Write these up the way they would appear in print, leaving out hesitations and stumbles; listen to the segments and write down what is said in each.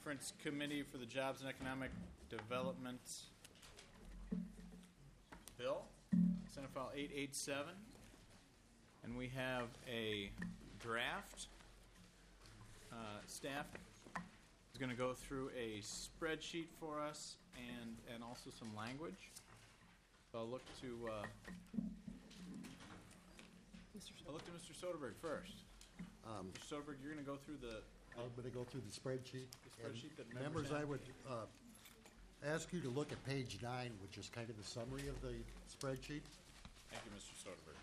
Conference Committee for the Jobs and Economic Development bill, Senate File 887. And we have a draft. Staff is going to go through a spreadsheet for us and also some language. So I'll look to Mr. Soderberg first. Mr. Soderberg, you're going to go through I'm going to go through the spreadsheet. The spreadsheet that members, I would ask you to look at page 9, which is kind of the summary of the spreadsheet. Thank you, Mr. Soderberg.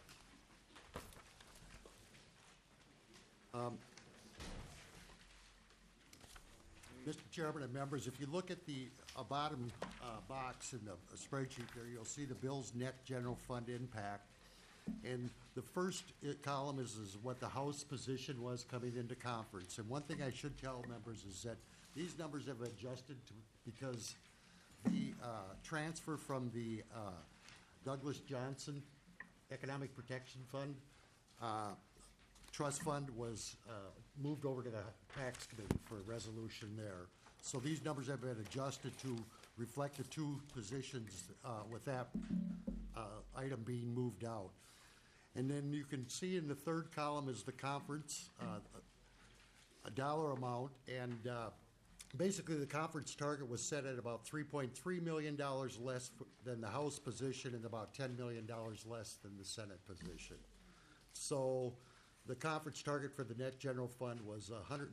Mr. Chairman and members, if you look at the bottom box in the spreadsheet there, you'll see the bill's net general fund impact. And the first column is what the House position was coming into conference. And one thing I should tell members is that these numbers have adjusted because the transfer from the Douglas Johnson Economic Protection Fund trust fund was moved over to the Tax Committee for a resolution there. So these numbers have been adjusted to reflect the two positions with that item being moved out. And then you can see in the third column is the conference, a dollar amount, and basically the conference target was set at about $3.3 million less than the House position and about $10 million less than the Senate position. So the conference target for the net general fund was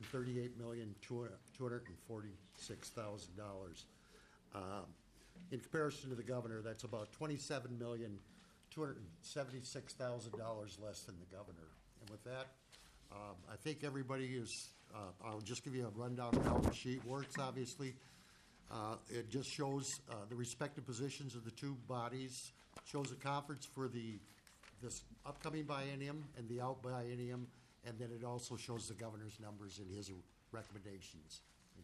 $138,246,000. In comparison to the governor, that's about $27,276,000 less than the governor. And with that, I think everybody is, I'll just give you a rundown of how the sheet works, obviously. It just shows the respective positions of the two bodies, shows a conference for this upcoming biennium and the out biennium, and then it also shows the governor's numbers and his recommendations.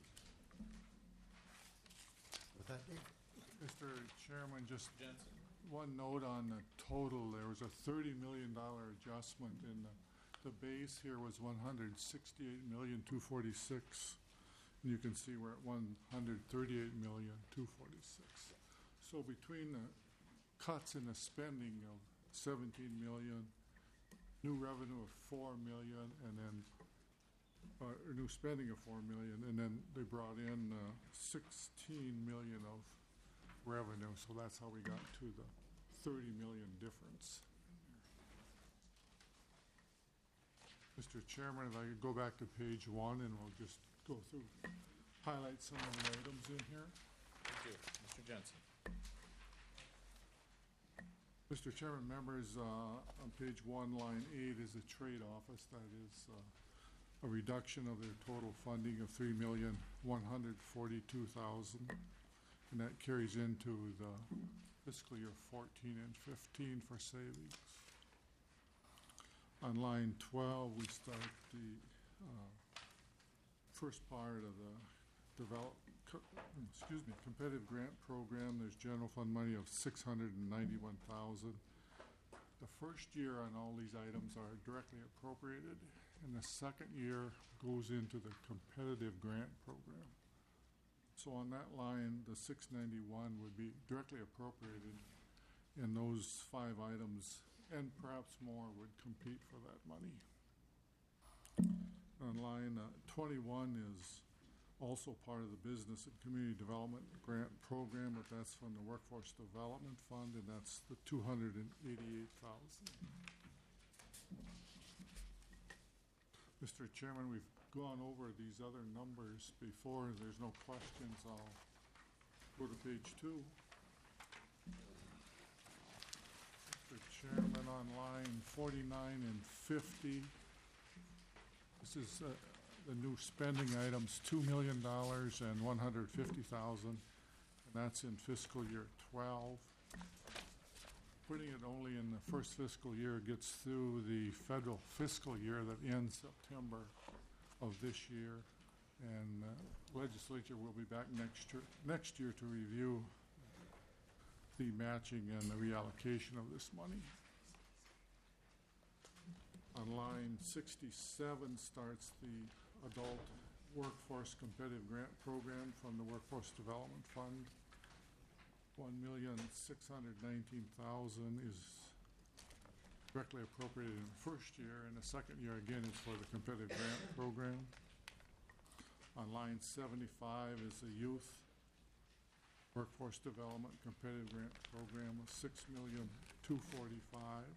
With that, Dave? Mr. Chairman, just Jensen. one note on the total. There was a $30 million adjustment in the base here was $168,246,000, and you can see we're at $138,246,000. So between the cuts in the spending of $17 million, new revenue of $4 million, and then new spending of $4 million, and then they brought in $16 million of revenue. So that's how we got to the $30 million difference. Mr. Chairman, if I could go back to page 1 and we'll just go through, highlight some of the items in here. Thank you. Mr. Jensen. Mr. Chairman, members, on page 1, line 8 is a trade office. That is a reduction of their total funding of $3,142,000, and that carries into the fiscal year 14 and 15 for savings. On line 12, we start the first part of the competitive grant program. There's general fund money of $691,000. The first year on all these items are directly appropriated, and the second year goes into the competitive grant program. So on that line, the $691 would be directly appropriated, and those 5 items and perhaps more would compete for that money. On line 21 is also part of the Business and Community Development Grant Program, but that's from the Workforce Development Fund, and that's the $288,000. Mr. Chairman, we've gone over these other numbers before. If there's no questions, I'll go to page 2. Mr. Chairman, on line 49 and 50, this is the new spending items, $2 million and $150,000, and that's in fiscal year 12. Putting it only in the first fiscal year gets through the federal fiscal year that ends September of this year, and legislature will be back next year to review the matching and the reallocation of this money. On line 67 starts the adult Workforce Competitive Grant Program from the Workforce Development Fund. $1,619,000 is directly appropriated in the first year, and the second year again is for the competitive grant program. On line 75 is the Youth Workforce Development Competitive Grant Program of $6,245,000.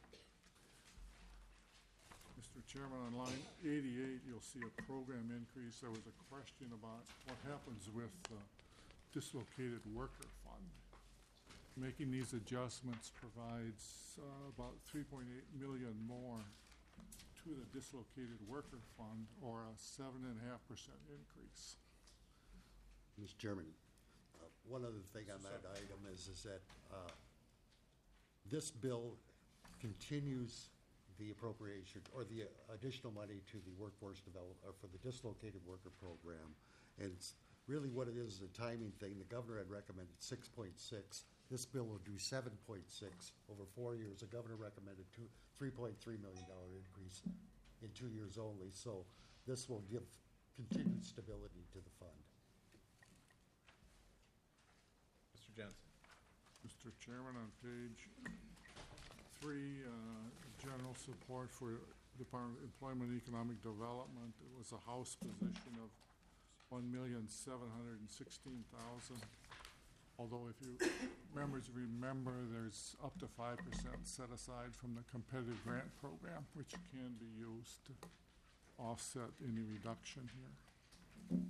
Mr. Chairman, on line 88, you'll see a program increase. There was a question about what happens with the dislocated worker fund. Making these adjustments provides about $3.8 million more to the dislocated worker fund, or a 7.5% increase. Mr. Chairman, one other thing on that item is that this bill continues the appropriation or the additional money to the workforce development for the dislocated worker program. And it's really what it is a timing thing. The governor had recommended 6.6. This bill will do 7.6 over 4 years. The governor recommended $3.3 million increase in 2 years only. So this will give continued stability to the fund. Mr. Jensen. Mr. Chairman, on page 3, general support for Department of Employment and Economic Development. It was a House position of $1,716,000. Although if you members remember, there's up to 5% set aside from the competitive grant program, which can be used to offset any reduction here.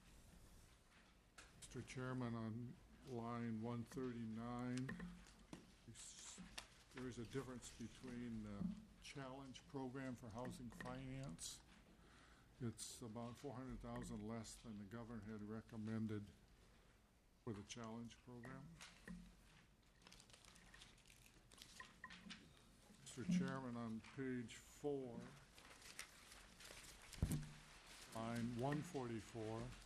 Mr. Chairman, on line 139, there is a difference between the challenge program for housing finance. It's about $400,000 less than the governor had recommended for the challenge program. Mr. Chairman, on page 4, line 144,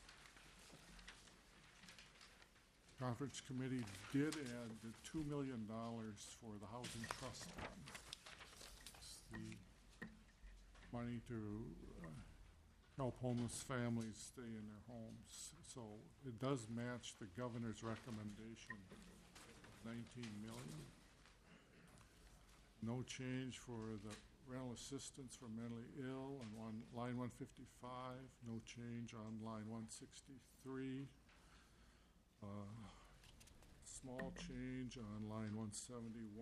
Conference Committee did add the $2 million for the Housing Trust Fund. It's the money to help homeless families stay in their homes. So it does match the governor's recommendation, $19 million. No change for the rental assistance for mentally ill on line 155. No change on line 163. Small change on line 171.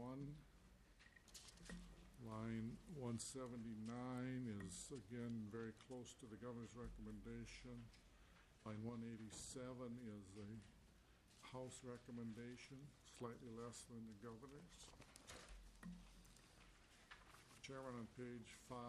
Line 179 is again very close to the governor's recommendation. Line 187 is a House recommendation, slightly less than the governor's. Chairman, on page 5,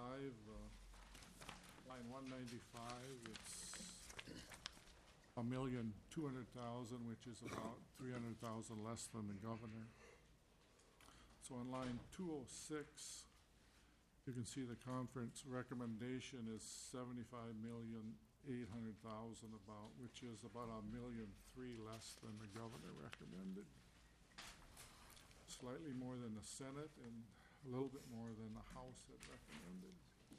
line 195, it's $1,200,000, which is about $300,000 less than the governor. So on line 206, you can see the conference recommendation is $75,800,000 about, which is about $1,300,000 less than the governor recommended. Slightly more than the Senate and a little bit more than the House had recommended.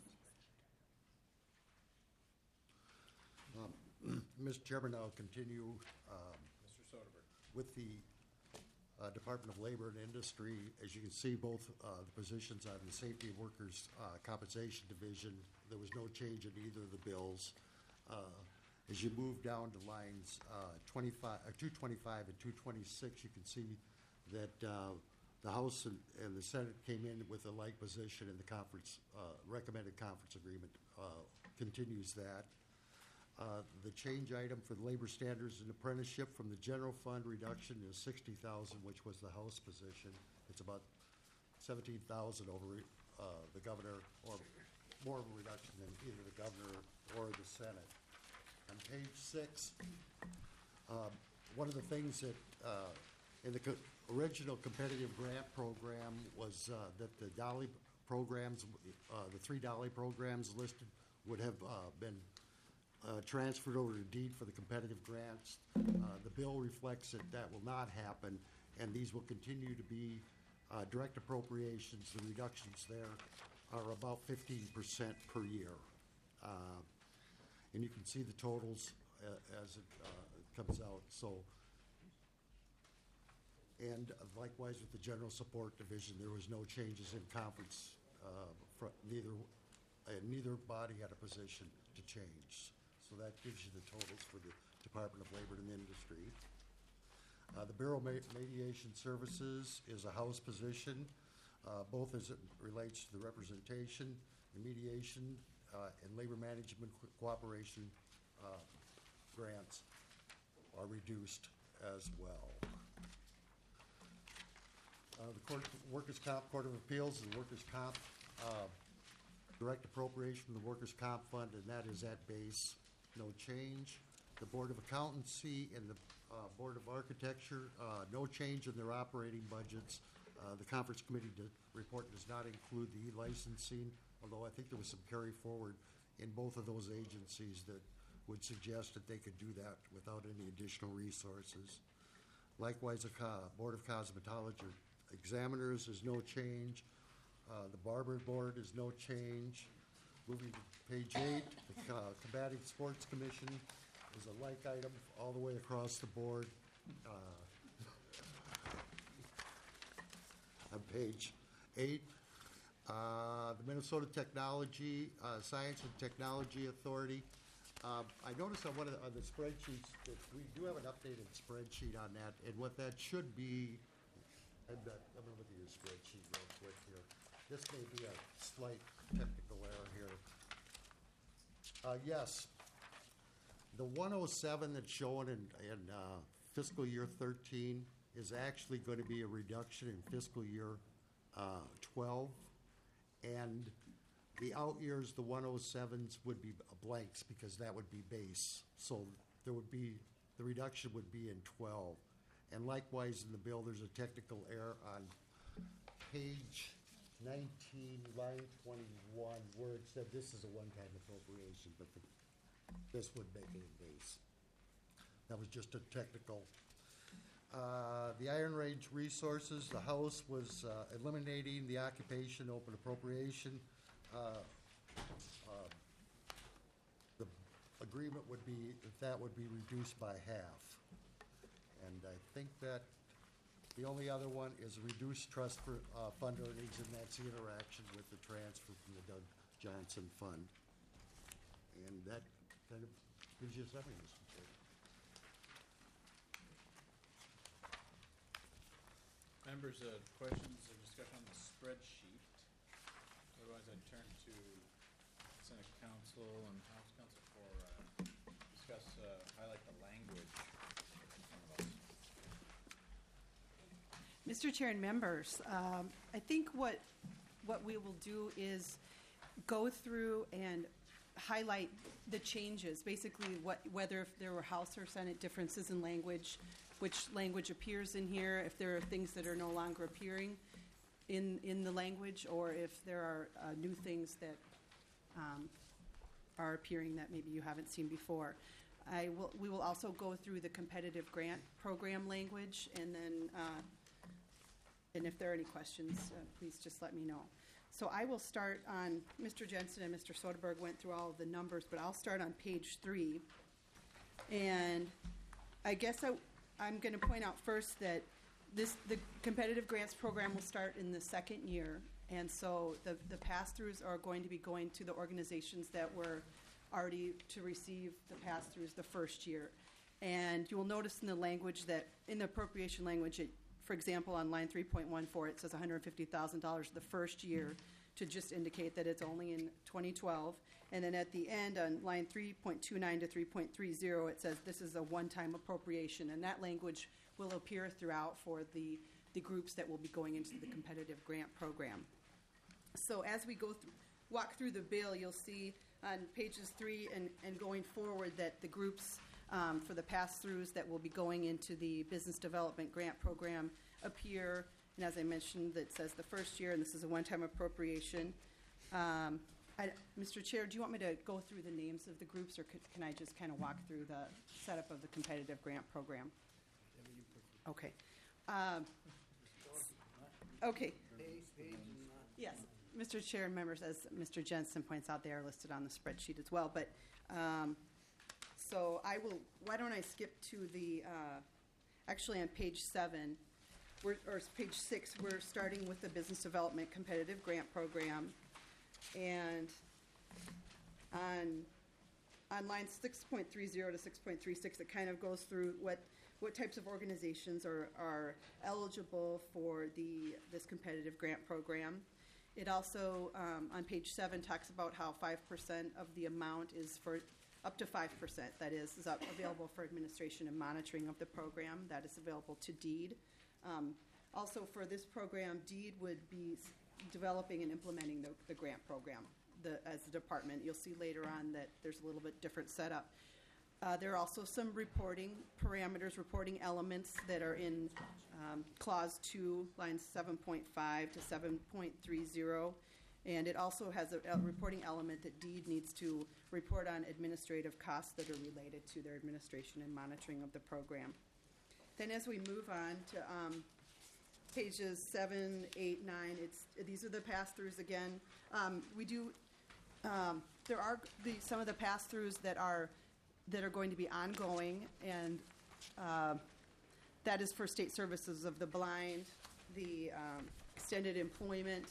Mr. Chairman, I'll continue Mr. Soderberg. with the Department of Labor and Industry. As you can see, both the positions on the Safety of Workers Compensation Division, there was no change in either of the bills. As you move down to lines 225 and 226, you can see that the House and the Senate came in with a like position, and the conference recommended conference agreement continues that. The change item for the labor standards and apprenticeship from the general fund reduction is $60,000, which was the House position. It's about $17,000 over the governor, or more of a reduction than either the governor or the Senate. On page 6, one of the things that in the original competitive grant program was that the Dolly programs, the 3 Dolly programs listed, would have been transferred over to deed for the competitive grants. The bill reflects that that will not happen, and these will continue to be direct appropriations. The reductions there are about 15% per year. And you can see the totals as it comes out, so. And likewise with the General Support Division, there was no changes in conference. Neither body had a position to change. So that gives you the totals for the Department of Labor and Industry. The Bureau of Mediation Services is a House position, both as it relates to the representation, the mediation, and labor management cooperation grants are reduced as well. The Workers' Comp Court of Appeals and Workers' Comp direct appropriation from the Workers' Comp Fund, and that is at base, no change. The Board of Accountancy and the Board of Architecture, no change in their operating budgets. The Conference Committee report does not include the e-licensing, although I think there was some carry forward in both of those agencies that would suggest that they could do that without any additional resources. Likewise, the Board of Cosmetology Examiners is no change. The Barber Board is no change. Moving to page 8, the Combating Sports Commission is a like item all the way across the board. On page 8, the Minnesota Technology, Science and Technology Authority. I noticed on on the spreadsheets that we do have an updated spreadsheet on that, and what that should be, I'm going to look at your spreadsheet real quick here. This may be a slight technical error here. Yes, the 107 that's shown in fiscal year 13 is actually going to be a reduction in fiscal year 12, and the out years, the 107s would be blanks because that would be base. So there would be, the reduction would be in 12. And likewise in the bill, there's a technical error on page 19, line 21, where it said this is a one-time appropriation, but this would make it a base. That was just a technical. The Iron Range Resources, the House was eliminating the occupation open appropriation. The agreement would be that would be reduced by half. And I think that the only other one is reduced trust for fund earnings, and that's the interaction with the transfer from the Doug Johnson Fund. And that kind of gives you something. Members, questions or discussion on the spreadsheet? Otherwise, I'd turn to Senate Council and House Council for discuss, highlight the language in front of us. Mr. Chair and members, I think what we will do is go through and highlight the changes, basically whether if there were House or Senate differences in language, which language appears in here, if there are things that are no longer appearing in the language, or if there are new things that are appearing that maybe you haven't seen before. We will also go through the competitive grant program language, and then and if there are any questions, please just let me know. So I will start on, Mr. Jensen and Mr. Soderberg went through all of the numbers, but I'll start on page 3. And I guess I'm going to point out first that the competitive grants program will start in the second year. And so the pass-throughs are going to be going to the organizations that were already to receive the pass-throughs the first year. And you will notice in the language that, in the appropriation language, for example, on line 3.14, it says $150,000 the first year to just indicate that it's only in 2012. And then at the end, on line 3.29 to 3.30, it says this is a one-time appropriation. And that language will appear throughout for the groups that will be going into the competitive grant program. So as we walk through the bill, you'll see on pages 3 and going forward that the groups for the pass-throughs that will be going into the business development grant program appear. And as I mentioned, that says the first year, and this is a one-time appropriation. Mr. Chair, do you want me to go through the names of the groups, or can I just kind of walk through the setup of the competitive grant program? Okay. Okay. Yes. Mr. Chair and members, as Mr. Jensen points out, they are listed on the spreadsheet as well. But, so why don't I skip to the, actually on page 7, or page 6, we're starting with the Business Development Competitive Grant Program. And on lines 6.30 to 6.36, it kind of goes through what types of organizations are eligible for this competitive grant program. It also, on page 7, talks about how 5% of the amount is for, up to 5%, that is available for administration and monitoring of the program. That is available to DEED. Also, for this program, DEED would be developing and implementing the grant program as a department. You'll see later on that there's a little bit different setup. There are also some reporting parameters, reporting elements that are in Clause 2, lines 7.5 to 7.30. And it also has a reporting element that DEED needs to report on administrative costs that are related to their administration and monitoring of the program. Then as we move on to pages 7, 8, 9, these are the pass-throughs again. We do, there are some of the pass-throughs that are going to be ongoing, and that is for state services of the blind, the extended employment,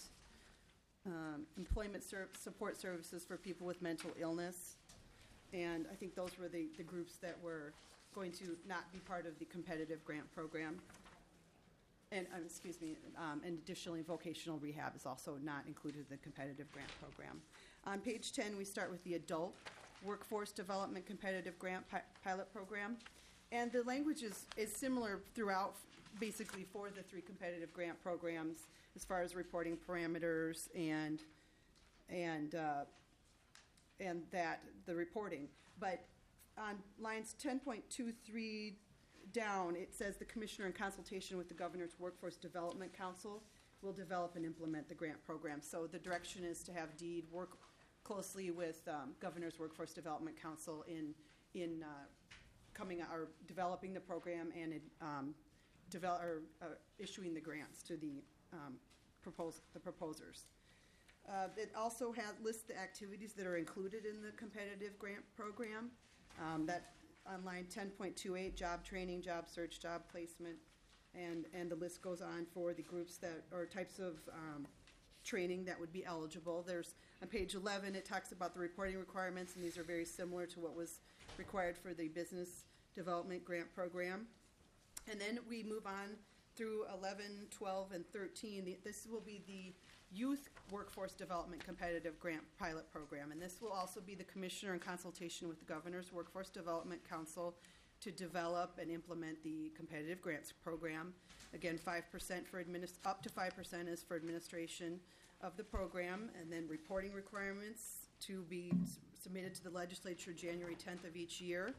support services for people with mental illness. And I think those were the groups that were going to not be part of the competitive grant program. And, and additionally, vocational rehab is also not included in the competitive grant program. On page 10, we start with the Adult Workforce Development Competitive Grant Pilot Program. And the language is similar throughout, basically, for the 3 competitive grant programs as far as reporting parameters and that the reporting. But on lines 10.23 down, it says the commissioner, in consultation with the Governor's Workforce Development Council, will develop and implement the grant program. So the direction is to have DEED work closely with Governor's Workforce Development Council in developing the program and issuing the grants to the proposers. It also lists the activities that are included in the competitive grant program. That on line 10.28, job training, job search, job placement, and the list goes on for the groups that or types of training that would be eligible. There's on page 11, it talks about the reporting requirements, and these are very similar to what was required for the business development grant program. And then we move on through 11, 12, and 13. This will be the Youth Workforce Development Competitive Grant Pilot Program, and this will also be the commissioner in consultation with the Governor's Workforce Development Council to develop and implement the competitive grants program. Again, 5% for up to 5% is for administration of the program, and then reporting requirements to be submitted to the legislature January 10th of each year.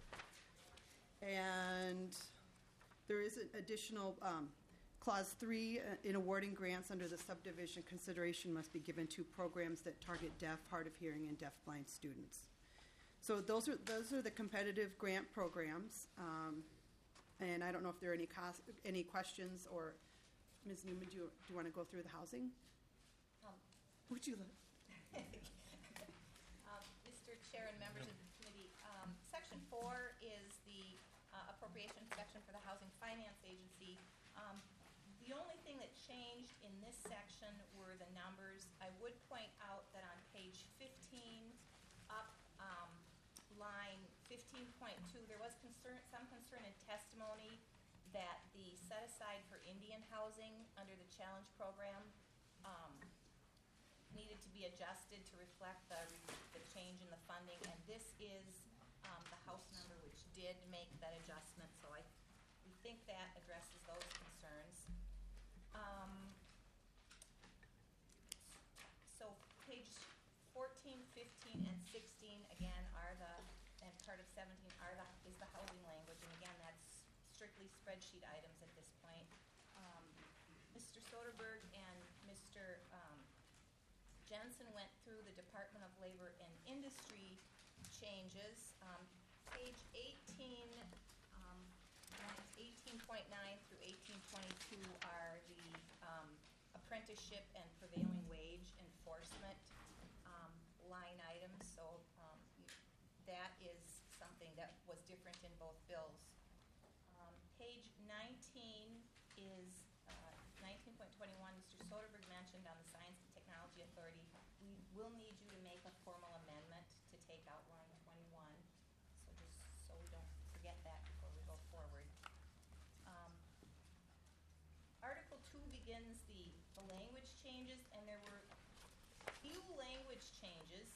And there is an additional Clause 3, in awarding grants under the subdivision, consideration must be given to programs that target deaf, hard of hearing, and deafblind students. So those are the competitive grant programs. And I don't know if there are any questions, or Ms. Newman, do you want to go through the housing? Would you like? Mr. Chair and members of the committee, Section 4 is the appropriation section for the Housing Finance Agency. The only thing that changed in this section were the numbers. I would point out that on page 15 up, line 15.2, there was some concern and testimony that the set aside for Indian housing under the challenge program needed to be adjusted to reflect the change in the funding, and this is the house number which did make that adjustment, so we think that addresses those concerns. So page 14, 15, and 16 again are and part of 17 is the housing language, and again that's strictly spreadsheet items at this point. Mr. Soderberg and Mr. Jensen went through the Department of Labor and Industry changes. Page 18, lines 18.9 through 18.22 are the apprenticeship and prevailing wage and enforcement line item, so that is something that was different in both bills. Page 19 is 19.21. Mr. Soderberg mentioned on the Science and Technology Authority. We will need you to make a formal amendment to take out line 21, so just so we don't forget that before we go forward. Article 2 begins the language changes, and there were few language changes.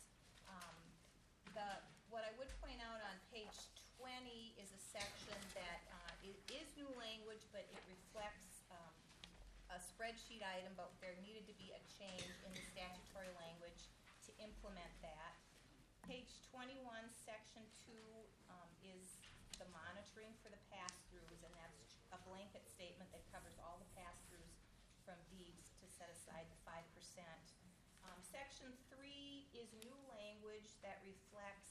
What I would point out on page 20 is a section that it is new language, but it reflects a spreadsheet item, but there needed to be a change in the statutory language to implement that. Page 21, section 2 is the monitoring for the pass-throughs, and that's a blanket statement that covers all the pass-throughs from deeds to set aside the 5%. Section 3 is new language that reflects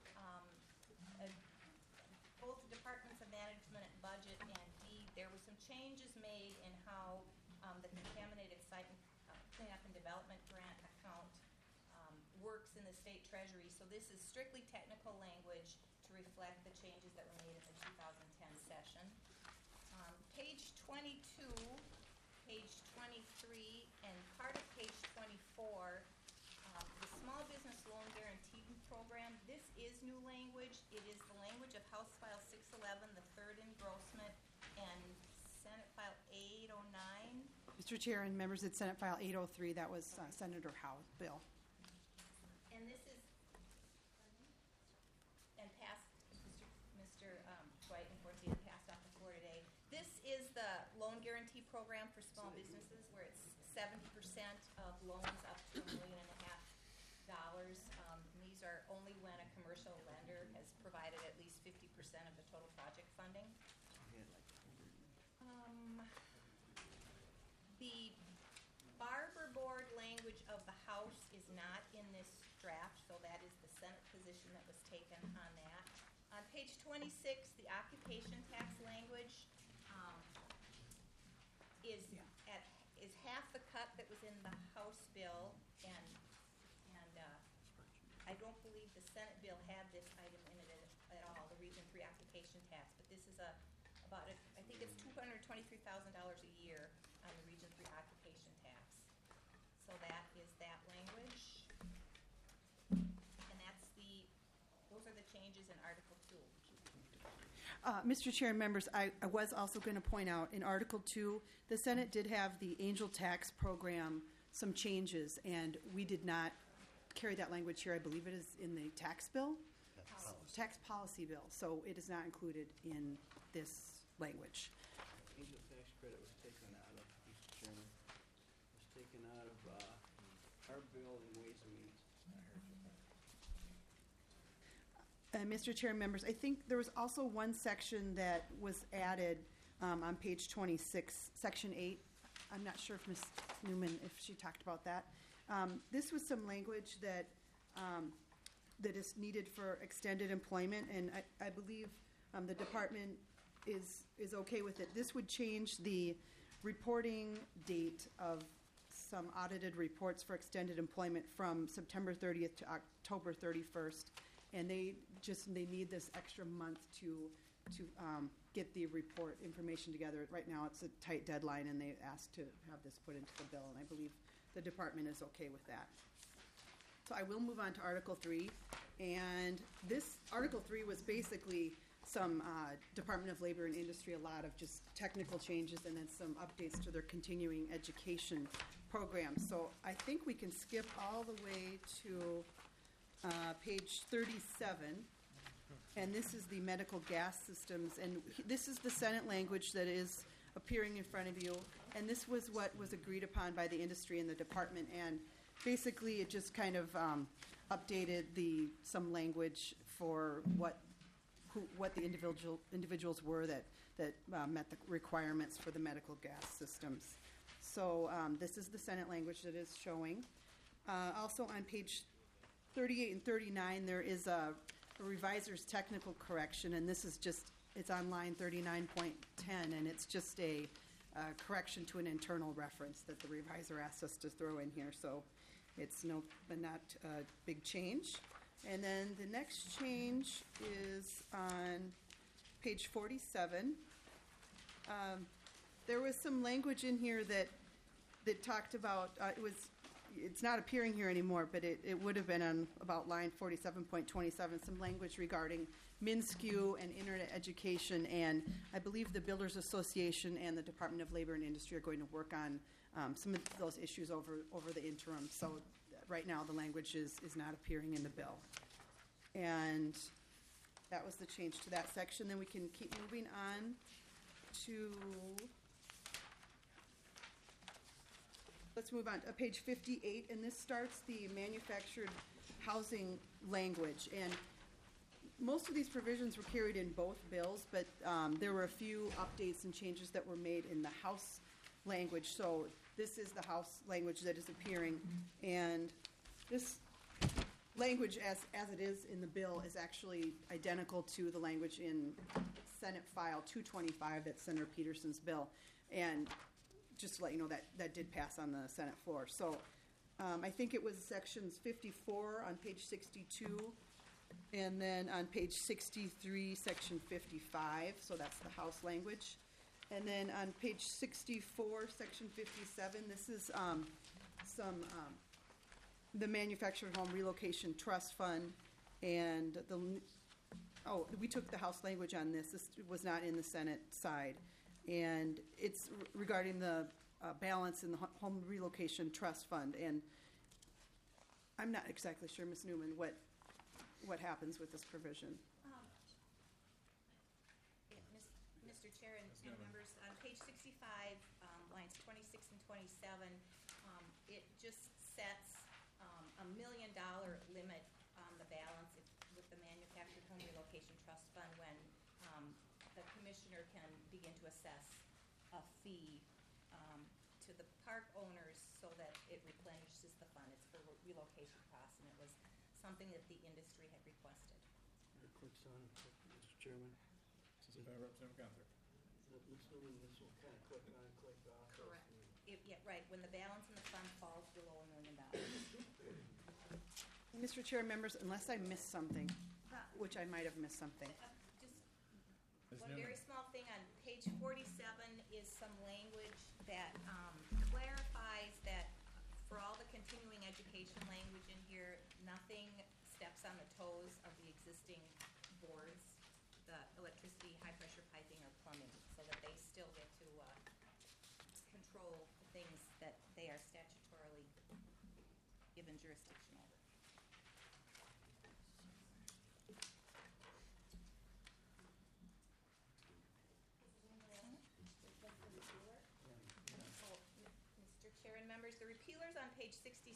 both the Departments of Management and Budget and deed. There were some changes made in how the Contaminated Site Cleanup and Development Grant account works in the state treasury. So this is strictly technical language to reflect the changes that were made in the 2010 session. Page 22, page 23, and part of page 24, the Small Business Loan Guarantee Program. This is new language. It is the language of House File 611, the third engrossment, and Senate File 809. Mr. Chair and members, it's Senate File 803. That was Senator Howe's bill. And this is, and passed, Mr. Dwight and Forty passed off the floor today. This is the loan guarantee program for small businesses, where it's 70% of loans up to $1.5 million. These are only when a commercial lender has provided at least 50% of the total project funding. The Barber Board language of the House is not in this draft, so that is the Senate position that was taken on that. On page 26, the occupation tax language is half the cut that was in the House bill, and I don't believe the Senate bill had this item in it at all, the Region 3 occupation tax, but this is I think it's $223,000 a year on the Region 3 occupation tax. So that is that language. And those are the changes in Article 2. Mr. Chair and members, I was also going to point out in Article 2, the Senate did have the Angel Tax Program some changes, and we did not carry that language here. I believe it is in the tax bill, tax policy bill, so it is not included in this language. Angel tax credit was taken out of, Mr. Chairman, was taken out of our bill in Ways and Means. Mr. Chair and members, I think there was also one section that was added on page 26, section 8. I'm not sure if Ms. Newman, if she talked about that. This was some language that is needed for extended employment, and I believe the department is okay with it. This would change the reporting date of some audited reports for extended employment from September 30th to October 31st, and they need this extra month to get the report information together. Right now, it's a tight deadline, and they asked to have this put into the bill, and I believe the department is okay with that. So I will move on to Article 3, and this Article 3 was basically some Department of Labor and Industry, a lot of just technical changes, and then some updates to their continuing education program. So I think we can skip all the way to page 37, and this is the medical gas systems, and this is the Senate language that is appearing in front of you, and this was what was agreed upon by the industry and the department, and basically it just kind of updated some language for what the individuals were that met the requirements for the medical gas systems. So this is the Senate language that is showing. Also on page 38 and 39, there is a reviser's technical correction, and this is just, it's on line 39.10, and it's just a correction to an internal reference that the reviser asked us to throw in here. So It's but not a big change. And then the next change is on page 47. There was some language in here that talked about, it's not appearing here anymore, but it would have been on about line 47.27, some language regarding MnSCU and internet education, and I believe the Builders Association and the Department of Labor and Industry are going to work on some of those issues over the interim. So right now, the language is not appearing in the bill. And that was the change to that section. Then we can keep moving on to, let's move on to page 58, and this starts the manufactured housing language. And most of these provisions were carried in both bills, but there were a few updates and changes that were made in the House language. So this is the House language that is appearing, and this language as it is in the bill is actually identical to the language in Senate File 225, that's Senator Peterson's bill. And just to let you know, that did pass on the Senate floor. So I think it was sections 54 on page 62, and then on page 63, section 55, so that's the House language. And then on page 64, section 57, this is the Manufactured Home Relocation Trust Fund, and we took the House language on this. This was not in the Senate side. And it's regarding the balance in the Home Relocation Trust Fund. And I'm not exactly sure, Ms. Newman, what happens with this provision. Mr. Chair and members, on page 65, lines 26 and 27, it just sets $1 million limit on the balance with the Manufactured Home Relocation Trust Fund when the commissioner can begin to assess a fee to the park owners so that it replenishes the fund. It's for relocation costs, and it was something that the industry had requested. It clicks on, Mr. Chairman. Representative Gunther. Ms. Newman, this will kind of click on, click off. Correct. Yeah, right, when the balance in the fund falls below $1 million. Mr. Chair and members, unless I missed something, which I might have missed something. Just one very small thing, on page 47 is some language that clarifies that for all the continuing education language in here, nothing steps on the toes of the existing boards, the electricity, high-pressure piping, or plumbing, so that they still get to control the things that they are statutorily given jurisdiction over. Mr. Chair and members, the repealers on page 67.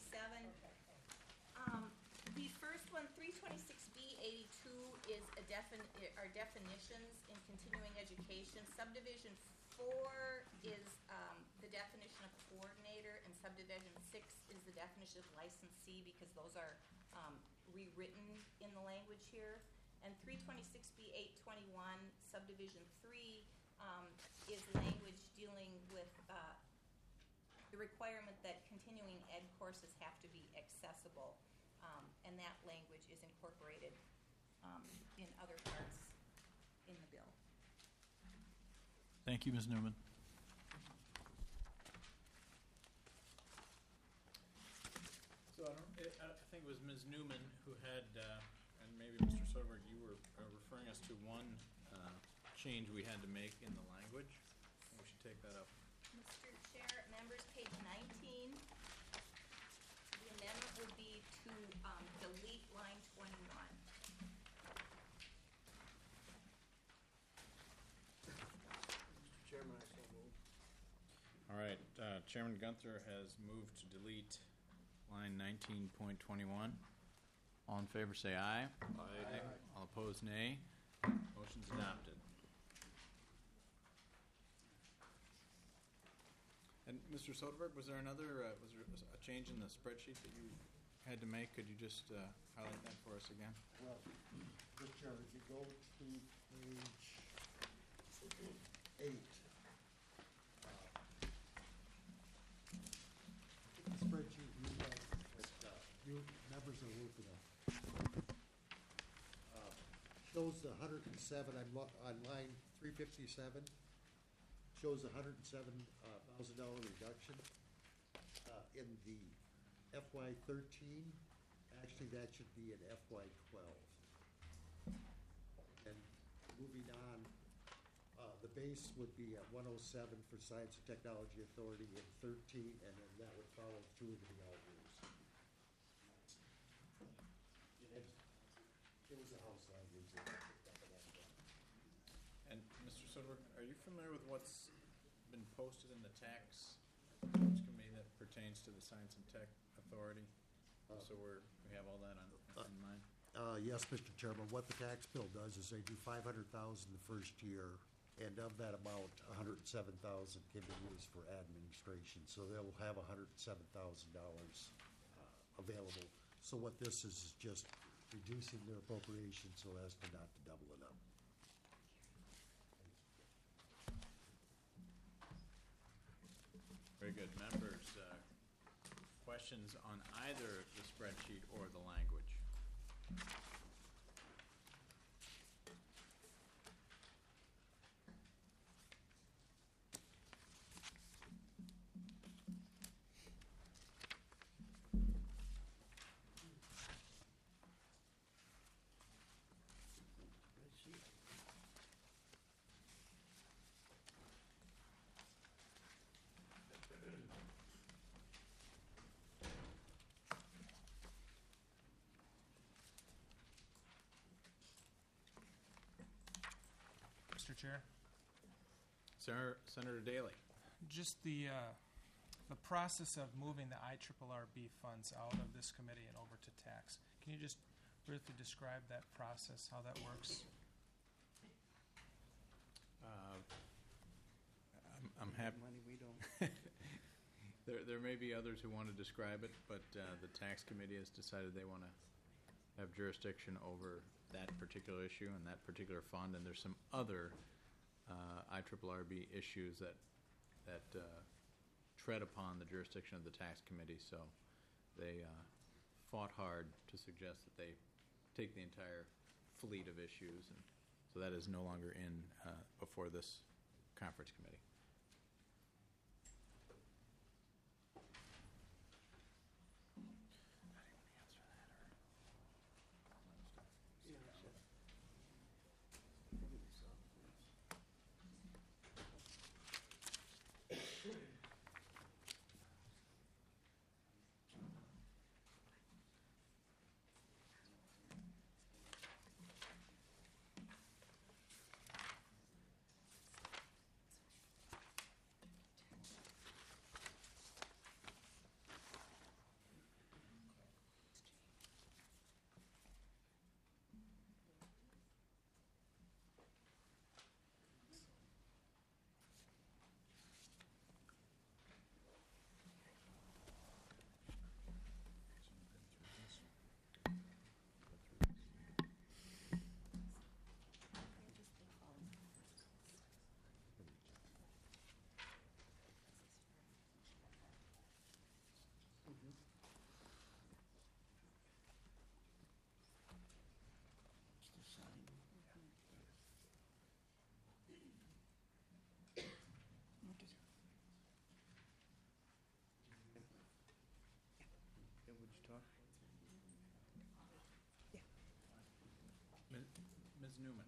The first one, 326B82, is are definitions in continuing education. Subdivision 4 is the definition of coordinator, and subdivision 6 is the definition of licensee, because those are rewritten in the language here. And 326B821, subdivision 3, is language dealing with the requirement that continuing ed courses have to be accessible, and that language is incorporated in other parts in the bill. Thank you, Ms. Newman. So I think it was Ms. Newman who had, and maybe Mr. Soderberg, you were referring us to one change we had to make in the language. We should take that up. Mr. Chair, members, page 19. The amendment would be to delete line 21. Mr. Chairman, I so move. All right, Chairman Gunther has moved to delete line 19.21. All in favor say aye. Aye. All opposed, nay. Motion's adopted. And Mr. Soderberg, was there another, was there a change in the spreadsheet that you had to make? Could you just highlight that for us again? Well, Mr. Chairman, if you go to page 8, the spreadsheet you have shows the 107, on line 357, shows a $107,000 reduction in the FY '13. Actually, that should be in FY '12. And moving on, the base would be at 107 for Science and Technology Authority in '13, and then that would follow through into the out years. It was a house language that I picked up on that one. And Mr. Soderberg, are you familiar with what's been posted in the tax committee that pertains to the Science and Tech Authority? So we have all that in mind? Yes, Mr. Chairman, what the tax bill does is they do 500,000 the first year, and of that amount, 107,000 can be used for administration. So they'll have $107,000 available. So what this is just reducing their appropriation so as to not to double it up. Very good. Members, questions on either the spreadsheet or the language? Spreadsheet. Mr. Chair, Senator Daley. just the process of moving the IRRB funds out of this committee and over to tax. Can you just briefly describe that process, how that works? I'm happy. Money we don't. There may be others who want to describe it, but the tax committee has decided they want to have jurisdiction over that particular issue and that particular fund, and there's some other IRRB issues that tread upon the jurisdiction of the tax committee. So they fought hard to suggest that they take the entire fleet of issues, and so that is no longer in before this conference committee. Yeah, sure. Just a sign. Yeah, would you talk? Ms. Newman.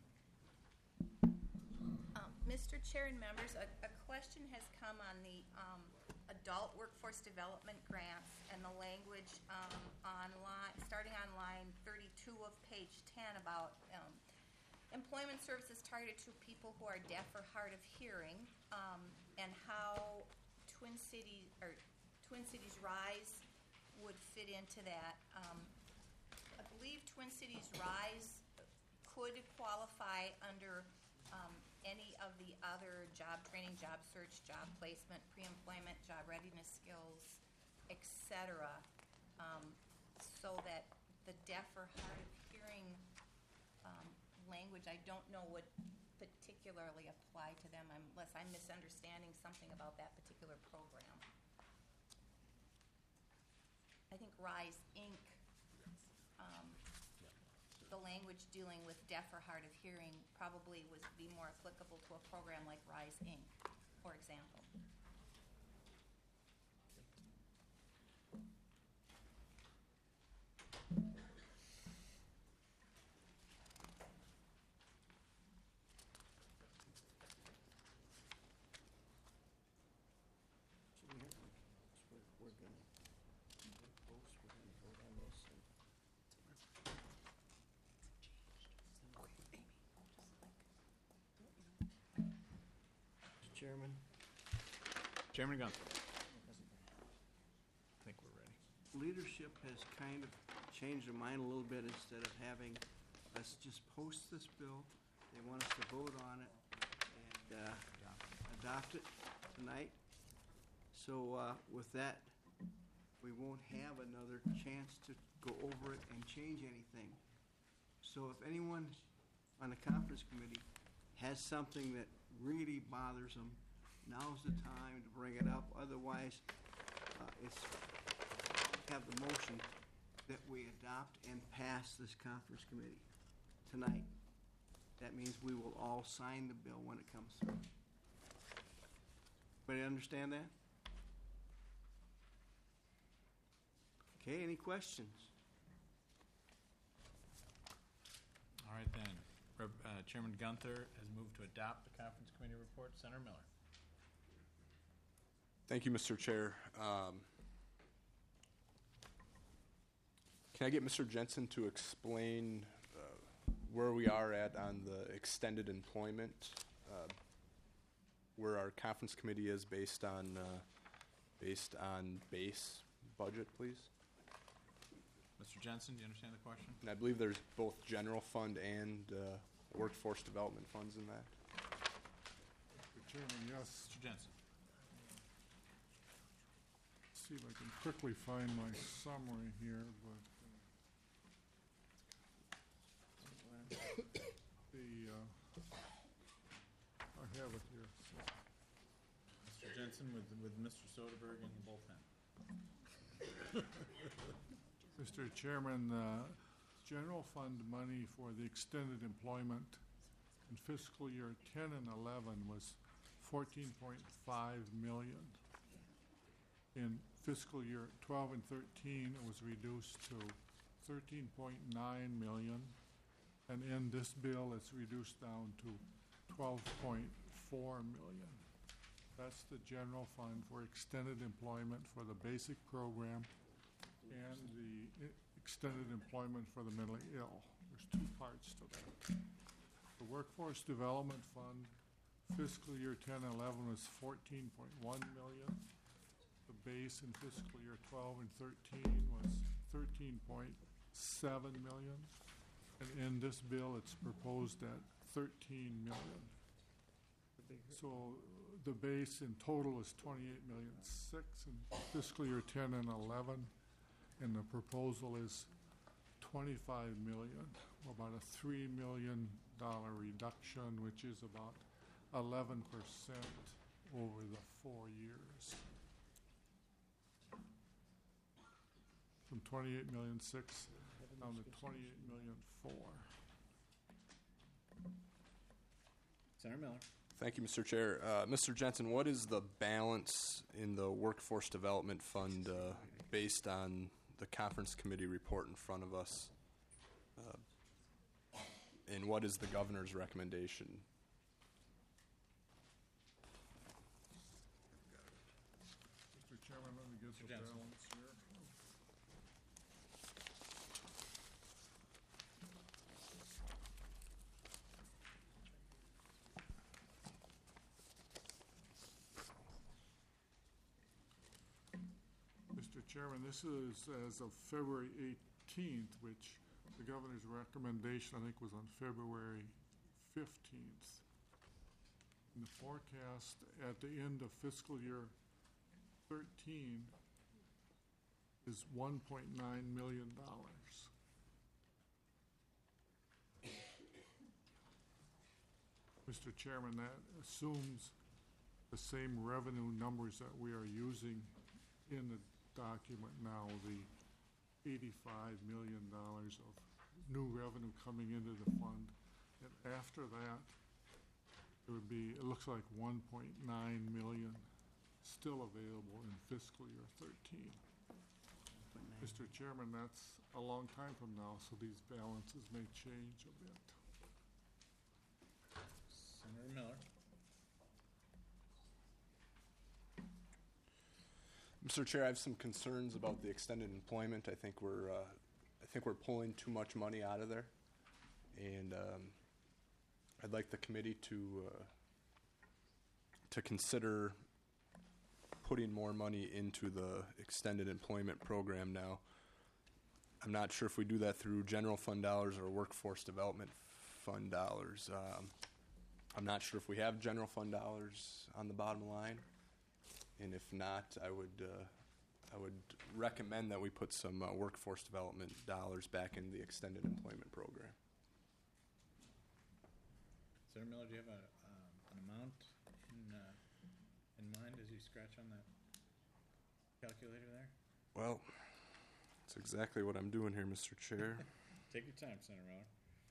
Mr. Chair and members, a question has come on the adult workforce development grants and the language starting on line 32 of page 10 about employment services targeted to people who are deaf or hard of hearing, and how Twin Cities Rise would fit into that. I believe Twin Cities Rise could qualify under any of the other job training, job search, job placement, pre-employment, job readiness skills, etc., so that the deaf or hard of hearing language, I don't know, would particularly apply to them unless I'm misunderstanding something about that particular program. I think RISE, Inc. the language dealing with deaf or hard of hearing probably would be more applicable to a program like Rise Inc., for example. So we have, we're gonna, post, we're gonna vote on this. Mr. Chairman, Chairman Gunther. I think we're ready. leadership has kind of changed their mind a little bit. Instead of having us just post this bill, they want us to vote on it and adopt it tonight. So with that, we won't have another chance to go over it and change anything. So if anyone on the conference committee has something that really bothers them, now's the time to bring it up. Otherwise, it's have the motion that we adopt and pass this conference committee tonight. That means we will all sign the bill when it comes through. Everybody understand that? Okay, any questions? All right then. Chairman Gunther has moved to adopt the conference committee report. Senator Miller. Thank you, Mr. Chair. Can I get Mr. Jensen to explain where we are at on the extended employment, where our conference committee is based on base budget, please? Mr. Jensen, do you understand the question? And I believe there's both general fund and workforce development funds in that. Mr. Chairman, yes. Mr. Jensen. See if I can quickly find my summary here, but I have it here. So. Mr. Jensen with Mr. Soderberg and both ends. Mr. Chairman, general fund money for the extended employment in fiscal year 10 and 11 was $14.5 million. In fiscal year 12 and 13, it was reduced to $13.9 million. And in this bill, it's reduced down to $12.4 million. That's the general fund for extended employment for the basic program and the extended employment for the mentally ill. There's two parts to that. The Workforce Development Fund, fiscal year 10 and 11 was $14.1 million. The base in fiscal year 12 and 13 was $13.7 million. And in this bill, it's proposed at $13 million. So the base in total is $28.6 million in fiscal year 10 and 11, and the proposal is $25 million, about a $3 million reduction, which is about 11% over the 4 years. From $28.6 million down to $28.4 million. Senator Miller. Thank you, Mr. Chair. Mr. Jensen, what is the balance in the Workforce Development Fund based on the conference committee report in front of us? And what is the governor's recommendation? Mr. Chairman, let me get the Jensen. balance here. Mr. Chairman, this is as of February 18th, which the governor's recommendation, I think, was on February 15th. And the forecast at the end of fiscal year 13 is $1.9 million. Mr. Chairman, that assumes the same revenue numbers that we are using in the document now, the $85 million of new revenue coming into the fund. And after that, it would be, it looks like 1.9 million still available in fiscal year 13. Mr. Chairman, that's a long time from now, so these balances may change a bit. Senator Miller. Mr. Chair, I have some concerns about the extended employment. I think we're pulling too much money out of there, and I'd like the committee to consider putting more money into the extended employment program now. I'm not sure if we do that through general fund dollars or workforce development fund dollars. I'm not sure if we have general fund dollars on the bottom line, and if not, I would recommend that we put some workforce development dollars back in the extended employment program. Senator Miller, do you have an amount in mind as you scratch on that calculator there? Well, that's exactly what I'm doing here, Mr. Chair. Take your time, Senator Miller.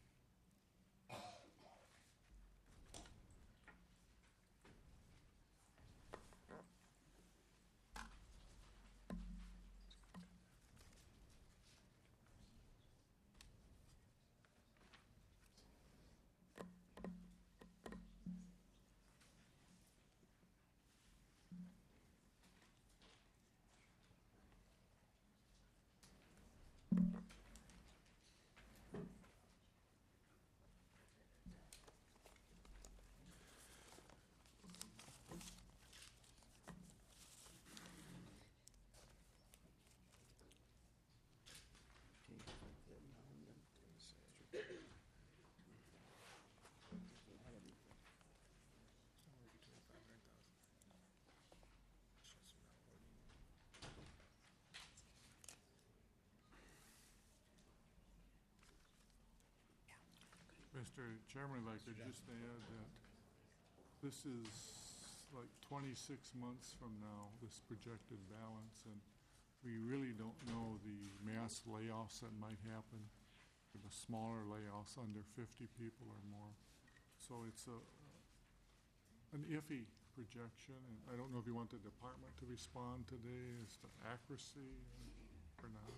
Mr. Chairman, I'd like to just add that this is like 26 months from now, this projected balance, and we really don't know the mass layoffs that might happen, or the smaller layoffs under 50 people or more. So it's an iffy projection, and I don't know if you want the department to respond today as to accuracy or not.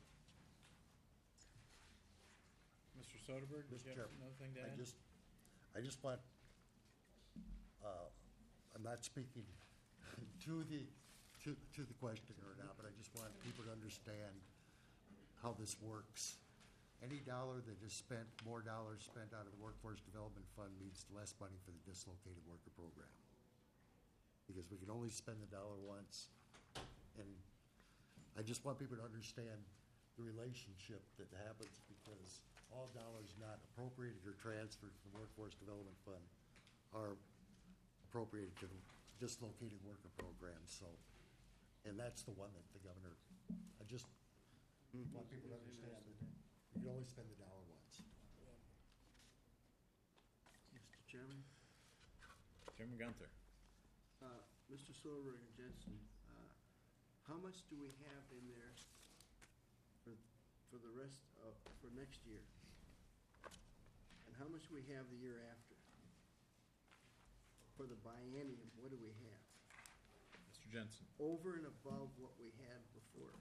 Mr. Soderberg, did you Mr. have another thing to add? I just want, I'm not speaking to the questioner now, but I just want people to understand how this works. Any dollar that is spent, more dollars spent out of the Workforce Development Fund means less money for the dislocated worker program. Because we can only spend the dollar once. And I just want people to understand the relationship that happens, because all dollars not appropriated or transferred from the Workforce Development Fund are appropriated to the dislocated worker program. So, and that's the one that the governor, I just want people to understand that you can only spend the dollar once. Mr. Chairman? Chairman Gunther. Mr. Soderberg and Jensen, how much do we have in there for the rest of, for next year? And how much we have the year after? For the biennium, what do we have? Mr. Jensen. Over and above what we had before.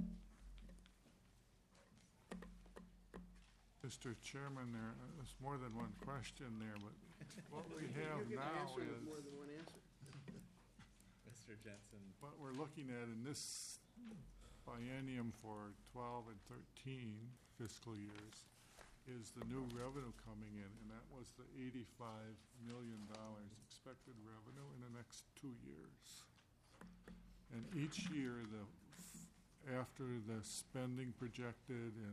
Mr. Chairman, there's more than one question there, but what we have You can now answer with is, more than one answer. Mr. Jensen. what we're looking at in this biennium for 12 and 13 fiscal years is the new revenue coming in, and that was the $85 million expected revenue in the next 2 years. And each year, after the spending projected and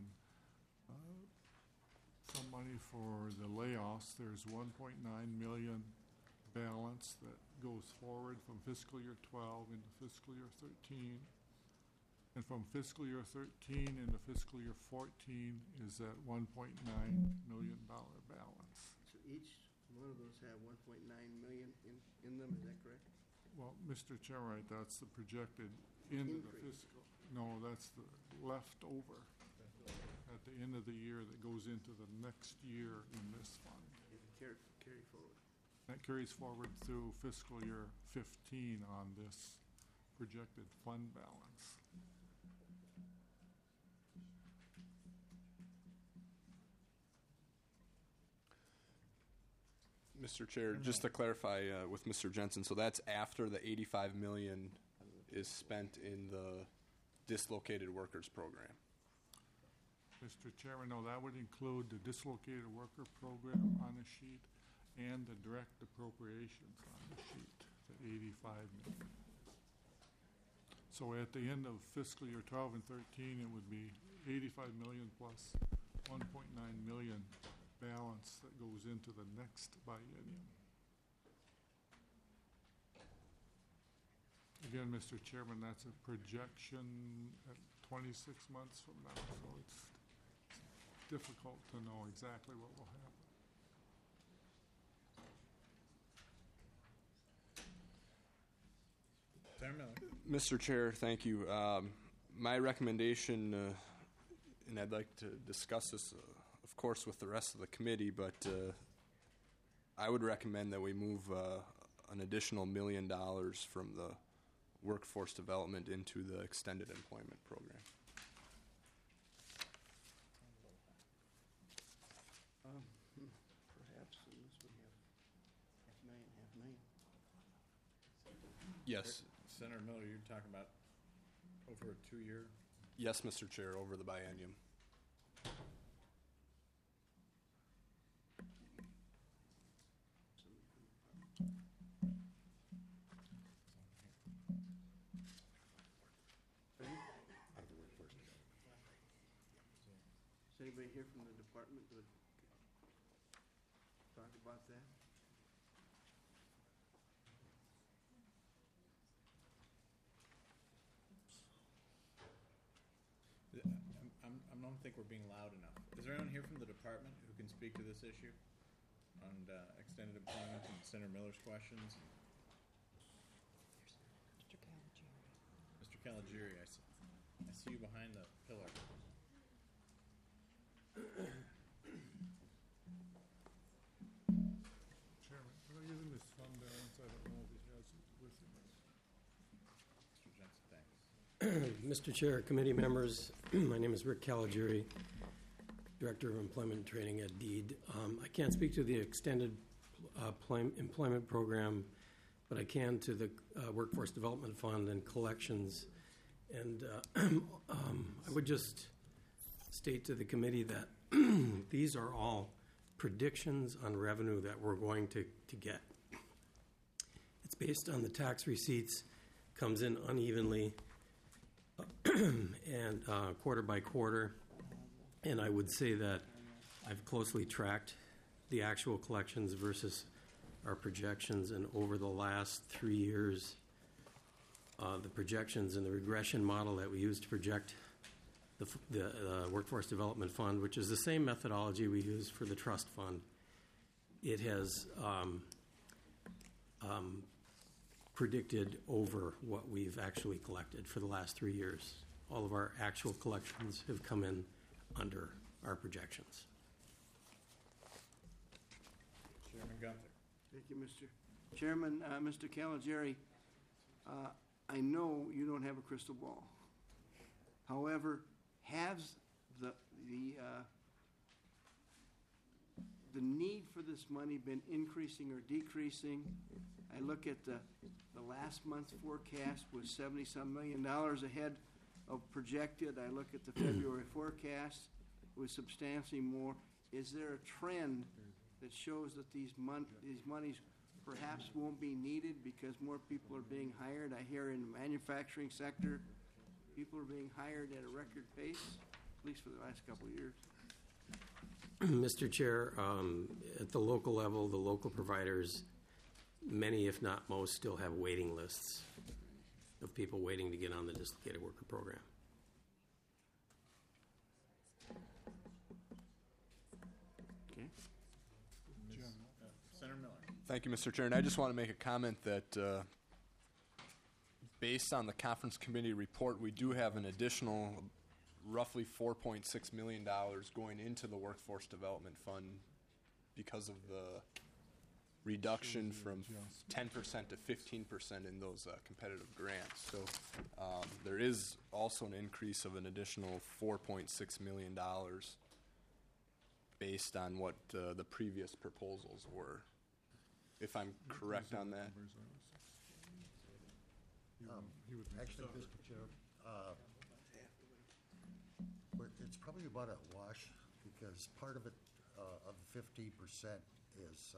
some money for the layoffs, there's 1.9 million balance that goes forward from fiscal year 12 into fiscal year 13. And from fiscal year 13 into fiscal year 14 is that $1.9 million balance. So each one of those have 1.9 million in them, is that correct? Well, Mr. Chairman, that's the projected into the Increase. fiscal. No, that's the leftover. at the end of the year that goes into the next year in this fund. If you carry forward. That carries forward through fiscal year 15 on this projected fund balance. Mr. Chair, just to clarify with Mr. Jensen, so that's after the 85 million is spent in the dislocated workers program. Mr. Chairman, no, that would include the dislocated worker program on the sheet and the direct appropriations on the sheet, the 85 million. So at the end of fiscal year 12 and 13, it would be 85 million plus 1.9 million balance that goes into the next biennium. Again, Mr. Chairman, that's a projection at 26 months from now, so it's difficult to know exactly what will happen. Senator Miller. Mr. Chair, thank you. My recommendation, and I'd like to discuss this, of course, with the rest of the committee, but I would recommend that we move an additional $1 million from the workforce development into the extended employment program. Perhaps, unless we have half million. Yes. Senator Miller, you're talking about over a 2-year? Yes, Mr. Chair, over the biennium. Is anybody here from the department that would talk about that? I don't think we're being loud enough. Is there anyone here from the department who can speak to this issue on extended employment and Senator Miller's questions? Mr. Caligiuri, I see you behind the pillar. Chairman, can I give him his fund balance? I don't know if he has it with him. Mr. Jensen, thanks. Mr. Chair, committee members, my name is Rick Caligiuri, Director of Employment and Training at DEED. I can't speak to the extended employment program, but I can to the Workforce Development Fund and collections. And I would just state to the committee that these are all predictions on revenue that we're going to get. It's based on the tax receipts, comes in unevenly, and quarter by quarter. And I would say that I've closely tracked the actual collections versus our projections, and over the last 3 years, the projections and the regression model that we use to project the Workforce Development Fund, which is the same methodology we use for the trust fund, it has predicted over what we've actually collected for the last 3 years. All of our actual collections have come in under our projections. Chairman Gunther. Thank you, Mr. Chairman. Mr. Caligiuri, I know you don't have a crystal ball. However, has the need for this money been increasing or decreasing? I look at the last month's forecast was $70-some million ahead of projected. I look at the February forecast, it was substantially more. Is there a trend that shows that these monies perhaps won't be needed because more people are being hired? I hear in the manufacturing sector, people are being hired at a record pace, at least for the last couple of years. Mr. Chair, at the local level, the local providers, many if not most, still have waiting lists of people waiting to get on the dislocated worker program. Okay. Senator Miller. Thank you, Mr. Chair. And I just want to make a comment that based on the conference committee report, we do have an additional roughly $4.6 million going into the Workforce Development Fund because of the reduction from 10% to 15% in those competitive grants. So there is also an increase of an additional $4.6 million based on what the previous proposals were, if I'm correct on that. Actually, Mr. Chair, it's probably about a wash, because part of it, of 15% is,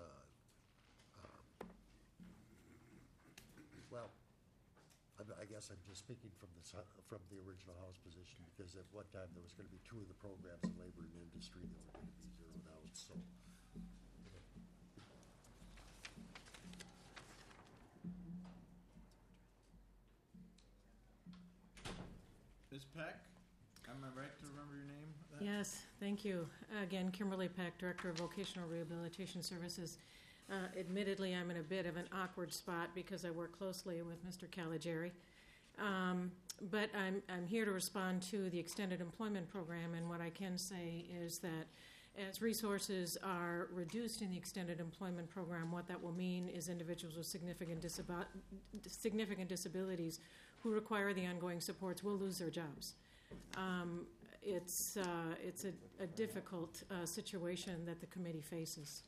well, I guess I'm just speaking from the original House position, because at one time there was going to be 2 of the programs in labor and industry that were going to be zeroed out, so. Ms. Peck, am I right to remember your name? Yes, thank you. Again, Kimberly Peck, Director of Vocational Rehabilitation Services. Admittedly, I'm in a bit of an awkward spot because I work closely with Mr. Caligiuri. But I'm here to respond to the Extended Employment Program, and what I can say is that as resources are reduced in the Extended Employment Program, what that will mean is individuals with significant disabilities who require the ongoing supports will lose their jobs. It's a difficult situation that the committee faces.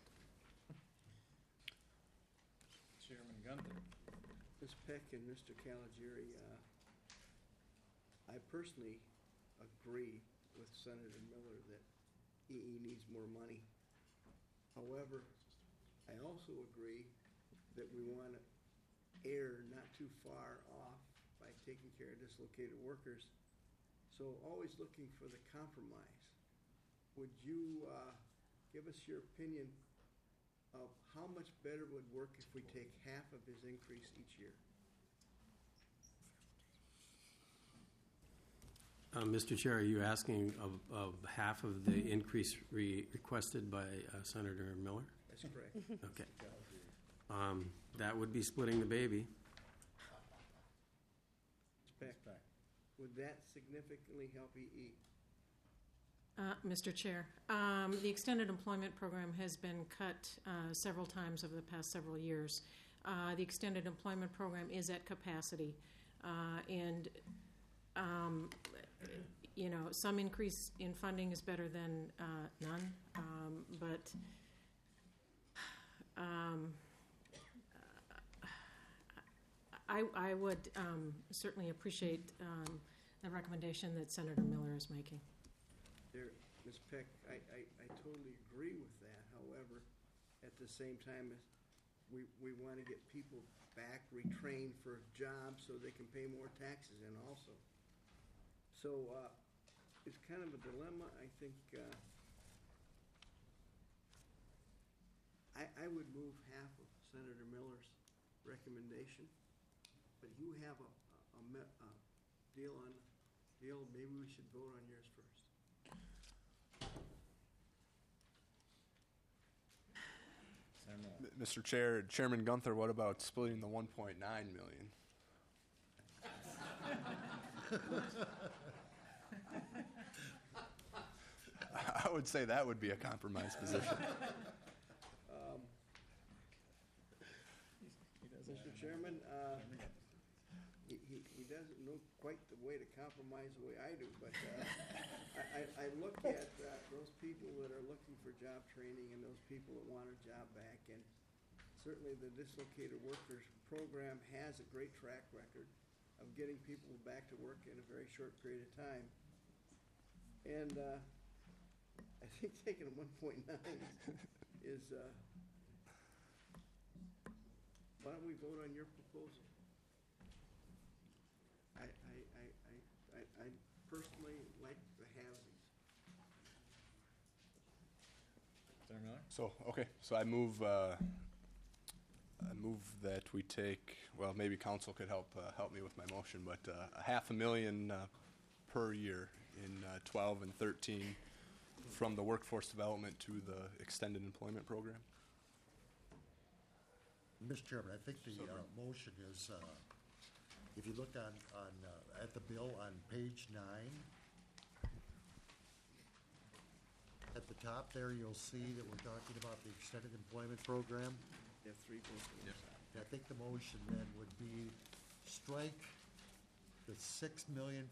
Chairman Gunther. Ms. Peck and Mr. Caligiuri, I personally agree with Senator Miller that EE needs more money. However, I also agree that we want to err not too far off by taking care of dislocated workers. So always looking for the compromise. Would you give us your opinion of how much better it would work if we take half of his increase each year? Mr. Chair, are you asking of half of the increase requested by Senator Miller? That's correct. Okay. That would be splitting the baby. Ms. Peck, would that significantly help EE? Mr. Chair, the Extended Employment Program has been cut several times over the past several years. The Extended Employment Program is at capacity, and some increase in funding is better than none, but I would certainly appreciate the recommendation that Senator Miller is making. Ms. Peck, I totally agree with that. However, at the same time, we want to get people back retrained for jobs so they can pay more taxes in also. So it's kind of a dilemma. I think I would move half of Senator Miller's recommendation, but you have a deal. Maybe we should vote on yours first. Mr. Chair, Chairman Gunther, what about splitting the 1.9 million? I would say that would be a compromise position. Mr. Chairman, he doesn't know quite the way to compromise the way I do, but I look at those people that are looking for job training and those people that want a job back, and certainly the Dislocated Workers Program has a great track record of getting people back to work in a very short period of time. And I think taking a 1.9 is, why don't we vote on your proposal? I personally like the halvesies. Senator Miller? So I move that we take, well, maybe council could help me with my motion, but $500,000 per year in 12 and 13 from the workforce development to the extended employment program. Mr. Chairman, I think the motion is, if you look at the bill on page 9, At the top there, you'll see that we're talking about the extended employment program. You have three votes on this side. I think the motion then would be strike the $6,511,000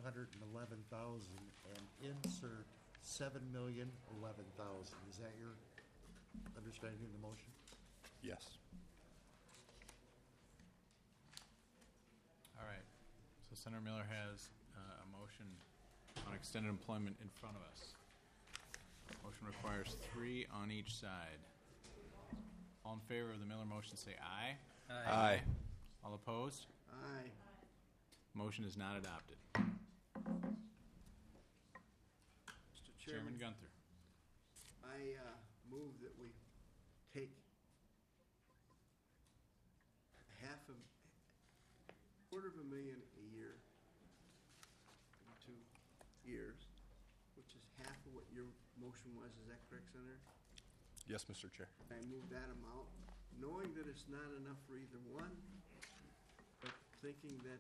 and insert $7,011,000. Is that your understanding of the motion? Yes. All right, so Senator Miller has a motion on extended employment in front of us. Motion requires 3 on each side. All in favor of the Miller motion, say aye. Aye. All opposed? Aye. Motion is not adopted. Mr. Chairman Chairman, Gunther. I move that we take $250,000 a year in 2 years, which is half of what your motion was. Is that correct, Senator? Yes, Mr. Chair. I move that amount, knowing that it's not enough for either one, but thinking that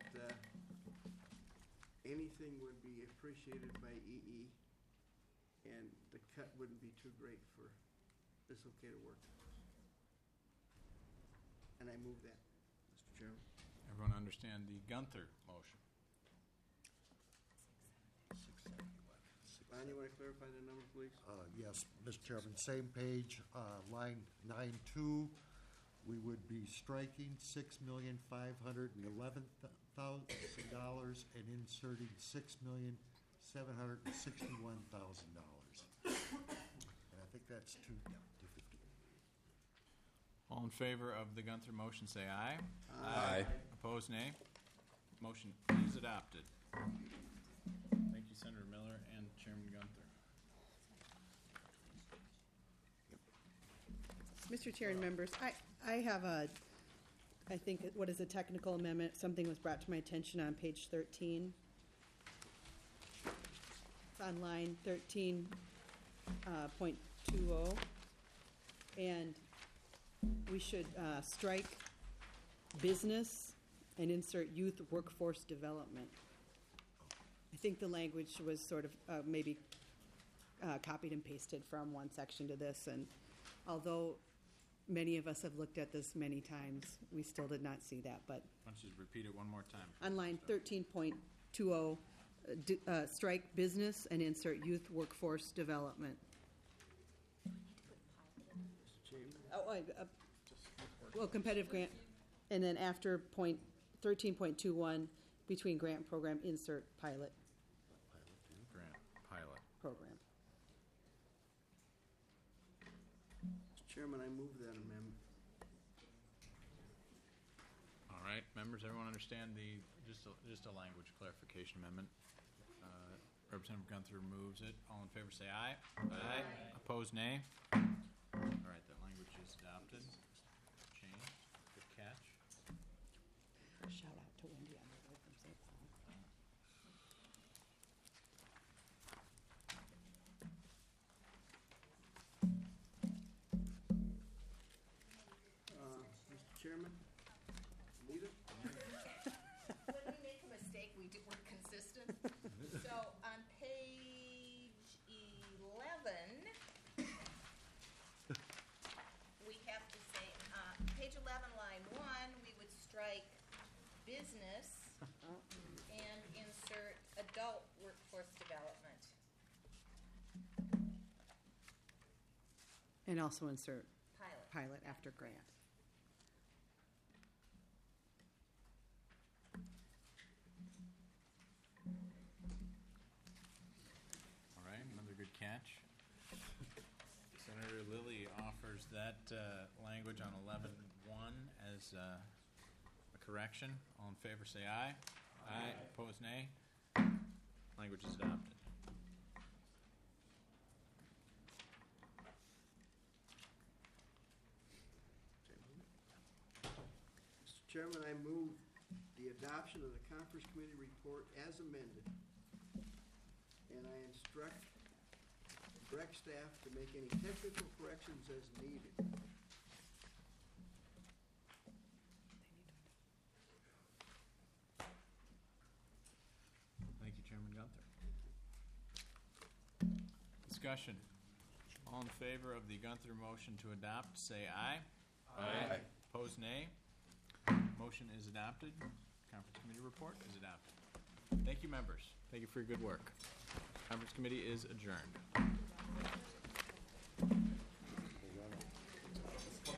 anything would be appreciated by EE, and the cut wouldn't be too great for this okay to work. And I move that, Mr. Chairman. Everyone understand the Gunther motion? Ron, you want to clarify the number, please? Yes, Mr. Chairman, same page, line 9-2, we would be striking $6,511,000 and inserting $6,761,000. And I think that's 250. All in favor of the Gunther motion, say aye. Aye. Opposed, nay. Motion is adopted. Thank you, Senator Miller and Chairman Gunther. Mr. Chair and members, I have I think, what is a technical amendment? Something was brought to my attention on page 13. It's on line 13.20. And we should strike business and insert youth workforce development. I think the language was sort of maybe copied and pasted from one section to this, and although many of us have looked at this many times, we still did not see that. But Why don't you just repeat it one more time? on line 13.20, strike business and insert youth workforce development. Mr. Chairman? Well, competitive grant, and then after 13.21, between grant and program, insert pilot Grant, pilot. program. Mr. Chairman, I move that amendment. All right, members, everyone understand the, just a language clarification amendment. Representative Gunther moves it. All in favor, say aye. Aye. Opposed, nay. All right, that language is adopted. Change. Good catch. Shout out to Wendy on the road from St. Paul. Mr. Chairman? Anita? When we make a mistake, we're consistent. So on page 11, we have to say, page 11, line 1, we would strike business and insert adult workforce development. And also insert Pilot. pilot after grant. All right, another good catch. Senator Lilly offers that language on 11.1 as a correction. All in favor, say aye. Aye. Opposed, nay. Language is adopted. Mr. Chairman, I move the adoption of the Conference Committee report as amended, and I direct staff to make any technical corrections as needed. Thank you, Chairman Gunther. Discussion. All in favor of the Gunther motion to adopt, say aye. Aye. Opposed, nay. Motion is adopted. Conference committee report is adopted. Thank you, members. Thank you for your good work. Conference committee is adjourned.